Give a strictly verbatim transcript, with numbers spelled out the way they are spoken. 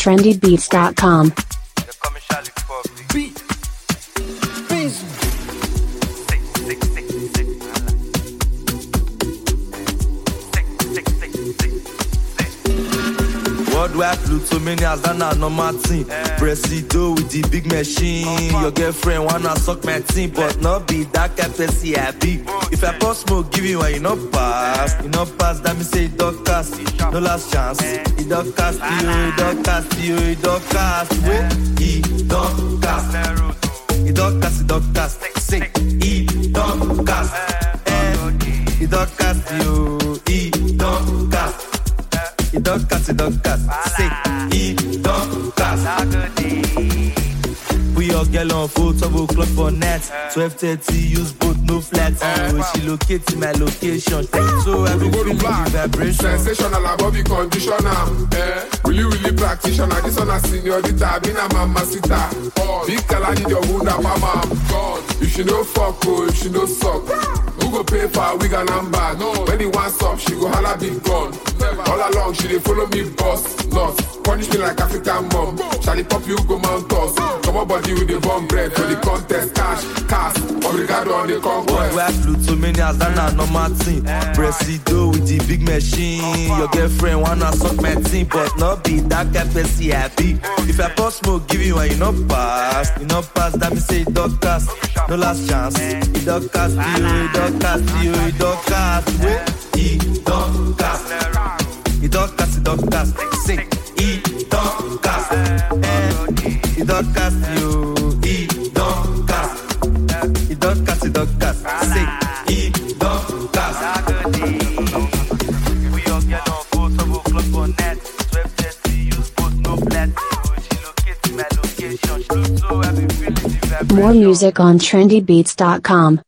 trendy beats dot com. Worldwide Plutomania, that's not my team. Presido with the big machine. Your girlfriend wanna suck my team, but not be that kind of see happy. If I pass smoke, give you one, you not pass. You not pass, that me say it don't cast. No last chance. It don't cast you, it don't cast you, it don't cast. Wait, it don't cast. It don't cast, it don't cast. Say, it don't cast. It don't cast you, it don't cast. It don't cast, it don't cast. Say, it don't cast. We all get on full double clock for net. twelve thirty, use both, no flats. Oh, she located my location. So I be feeling the vibration. Sensational, above the conditioner. Eh? Really, really practitioner. This one a seniorita, been a mamacita. Oh, big girl, need your wound up, mama. God, if she no fuck, oh, if she no suck. Who go pay for wig and number? No. When he wants up, she go holla big gun. Never. All along, she dey follow me boss. Not punish me like African mom. Charlie pop you go mount us. Come on, body with the bomb bread for the contest. Cash, cash, obrigado on the conquest. Worldwide Plutomania, that's not my team. Presido with the big machine. Your girlfriend wanna suck my team, but not be that kind of see happy. If I pass smoke, give you one, you not pass. You not pass, that me say it don't cast. No last chance. It don't cast you, it don't cast you, it don't cast. Wait, it don't cast. It don't cast, it don't cast. Say, it don't cast. It don't cast you, it don't cast. It don't cast, it don't cast. Say, it don't cast. We all get on full double clock for net. twelve thirty, use both, no flat. She located my location. She looks so happy, feeling the vibration. More music on trendy beats dot com.